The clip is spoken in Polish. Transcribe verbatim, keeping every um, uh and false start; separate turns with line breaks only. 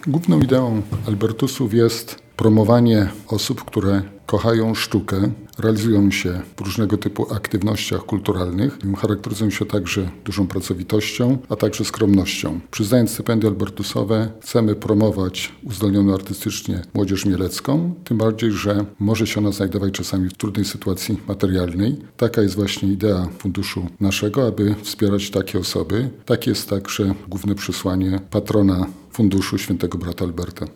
Główną ideą Albertusów jest promowanie osób, które kochają sztukę, realizują się w różnego typu aktywnościach kulturalnych, charakteryzują się także dużą pracowitością, a także skromnością. Przyznając stypendia albertusowe chcemy promować uzdolnioną artystycznie młodzież mielecką, tym bardziej, że może się ona znajdować czasami w trudnej sytuacji materialnej. Taka jest właśnie idea funduszu naszego, aby wspierać takie osoby. Takie jest także główne przesłanie patrona funduszu, świętego brata Alberta.